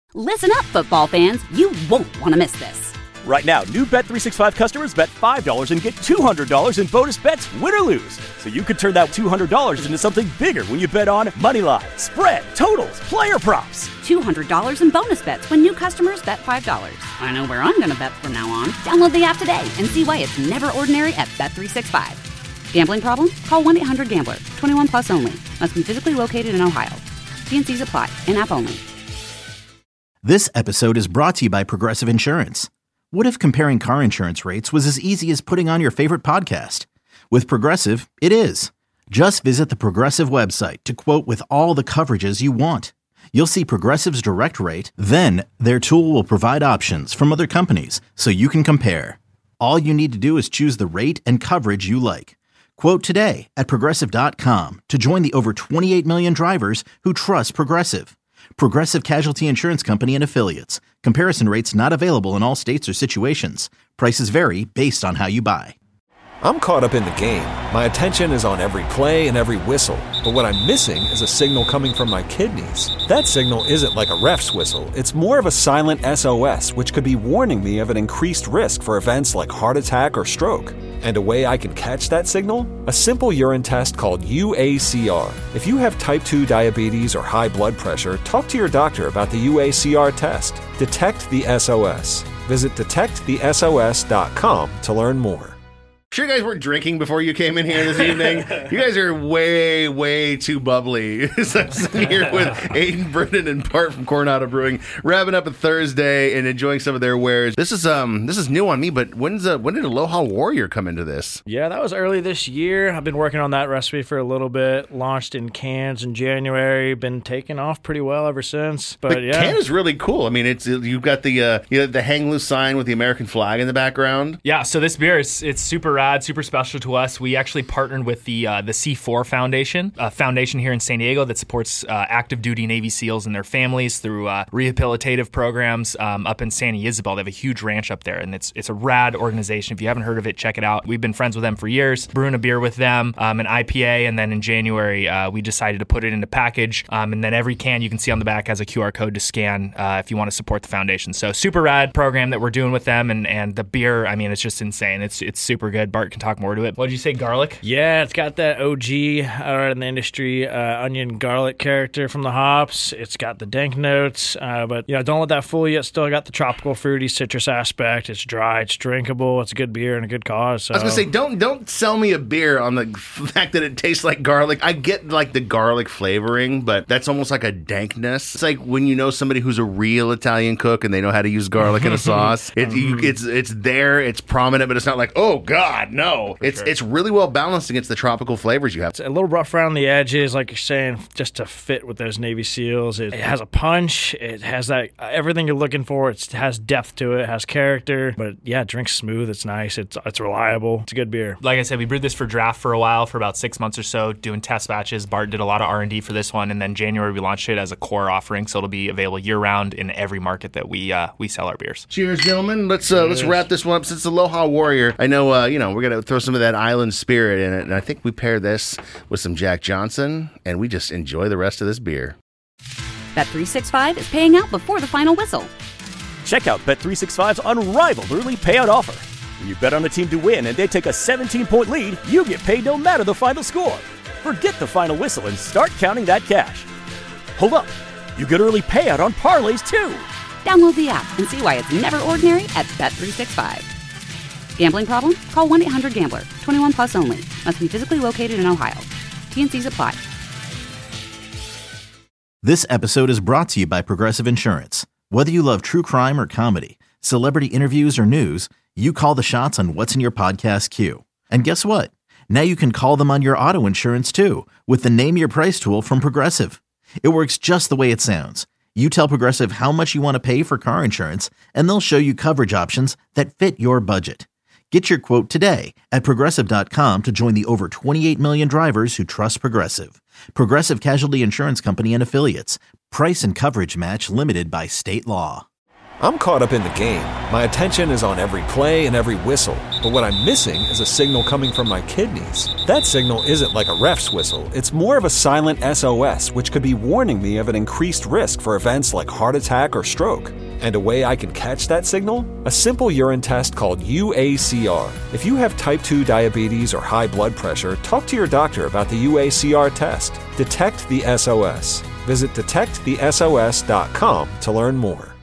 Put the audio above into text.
Listen up, football fans. You won't want to miss this. Right now, new Bet365 customers bet $5 and get $200 in bonus bets, win or lose. So you could turn that $200 into something bigger when you bet on moneyline, spread, totals, player props. $200 in bonus bets when new customers bet $5. I know where I'm going to bet from now on. Download the app today and see why it's never ordinary at Bet365. Gambling problem? Call 1-800-GAMBLER. 21 plus only. Must be physically located in Ohio. T&Cs apply. In-app only. This episode is brought to you by Progressive Insurance. What if comparing car insurance rates was as easy as putting on your favorite podcast? With Progressive, it is. Just visit the Progressive website to quote with all the coverages you want. You'll see Progressive's direct rate, then their tool will provide options from other companies so you can compare. All you need to do is choose the rate and coverage you like. Quote today at Progressive.com to join the over 28 million drivers who trust Progressive. Progressive Casualty Insurance Company and Affiliates. Comparison rates not available in all states or situations. Prices vary based on how you buy. I'm caught up in the game. My attention is on every play and every whistle. But what I'm missing is a signal coming from my kidneys. That signal isn't like a ref's whistle. It's more of a silent SOS, which could be warning me of an increased risk for events like heart attack or stroke. And a way I can catch that signal? A simple urine test called UACR. If you have type 2 diabetes or high blood pressure, talk to your doctor about the UACR test. Detect the SOS. Visit detectthesos.com to learn more. Sure, you guys weren't drinking before you came in here this evening. You guys are way too bubbly. So I'm sitting here with Aiden, Brendan, and Bart from Coronado Brewing, wrapping up a Thursday and enjoying some of their wares. This is new on me, but when did Aloha Warrior come into this? Yeah, that was early this year. I've been working on that recipe for a little bit. Launched in cans in January. Been taking off pretty well ever since. But the can is really cool. I mean, you've got the hang loose sign with the American flag in the background. Yeah, so this beer it's super rad, super special to us. We actually partnered with the C4 Foundation, a foundation here in San Diego that supports active duty Navy SEALs and their families through rehabilitative programs up in San Isabel. They have a huge ranch up there, and it's a rad organization. If you haven't heard of it, check it out. We've been friends with them for years, brewing a beer with them, an IPA, and then in January we decided to put it in a package, and then every can you can see on the back has a QR code to scan if you want to support the foundation. So super rad program that we're doing with them, and the beer, I mean, it's just insane. It's super good. Bart can talk more to it. What did you say, garlic? Yeah, it's got that OG out in the industry onion garlic character from the hops. It's got the dank notes, but don't let that fool you. It's still got the tropical fruity citrus aspect. It's dry, it's drinkable, it's a good beer and a good cause. So. I was gonna say, don't sell me a beer on the fact that it tastes like garlic. I get like the garlic flavoring, but that's almost like a dankness. It's like when you know somebody who's a real Italian cook and they know how to use garlic in a sauce. It's there, it's prominent, but it's not like, oh God, no. It's really well balanced against the tropical flavors you have. It's a little rough around the edges, like you're saying, just to fit with those Navy SEALs. It has a punch. It has that everything you're looking for. It has depth to it. It has character. But yeah, it drinks smooth. It's nice. It's reliable. It's a good beer. Like I said, we brewed this for draft for a while, for about 6 months or so, doing test batches. Bart did a lot of R&D for this one, and then January we launched it as a core offering, so it'll be available year-round in every market that we sell our beers. Cheers, gentlemen. Let's wrap this one up. Since Aloha Warrior, I know we're gonna throw some of that island spirit in it, and I think we pair this with some Jack Johnson, and we just enjoy the rest of this beer. Bet365 is paying out before the final whistle. Check out Bet365's unrivaled early payout offer. When you bet on a team to win and they take a 17-point lead, you get paid no matter the final score. Forget the final whistle and start counting that cash. Hold up, you get early payout on parlays too. Download the app and see why it's never ordinary at Bet365. Gambling problem? Call 1-800-GAMBLER. 21 plus only. Must be physically located in Ohio. T&Cs apply. This episode is brought to you by Progressive Insurance. Whether you love true crime or comedy, celebrity interviews or news, you call the shots on what's in your podcast queue. And guess what? Now you can call them on your auto insurance too with the Name Your Price tool from Progressive. It works just the way it sounds. You tell Progressive how much you want to pay for car insurance, and they'll show you coverage options that fit your budget. Get your quote today at Progressive.com to join the over 28 million drivers who trust Progressive. Progressive Casualty Insurance Company and Affiliates. Price and coverage match limited by state law. I'm caught up in the game. My attention is on every play and every whistle. But what I'm missing is a signal coming from my kidneys. That signal isn't like a ref's whistle. It's more of a silent SOS, which could be warning me of an increased risk for events like heart attack or stroke. And a way I can catch that signal? A simple urine test called UACR. If you have type 2 diabetes or high blood pressure, talk to your doctor about the UACR test. Detect the SOS. Visit detectthesos.com to learn more.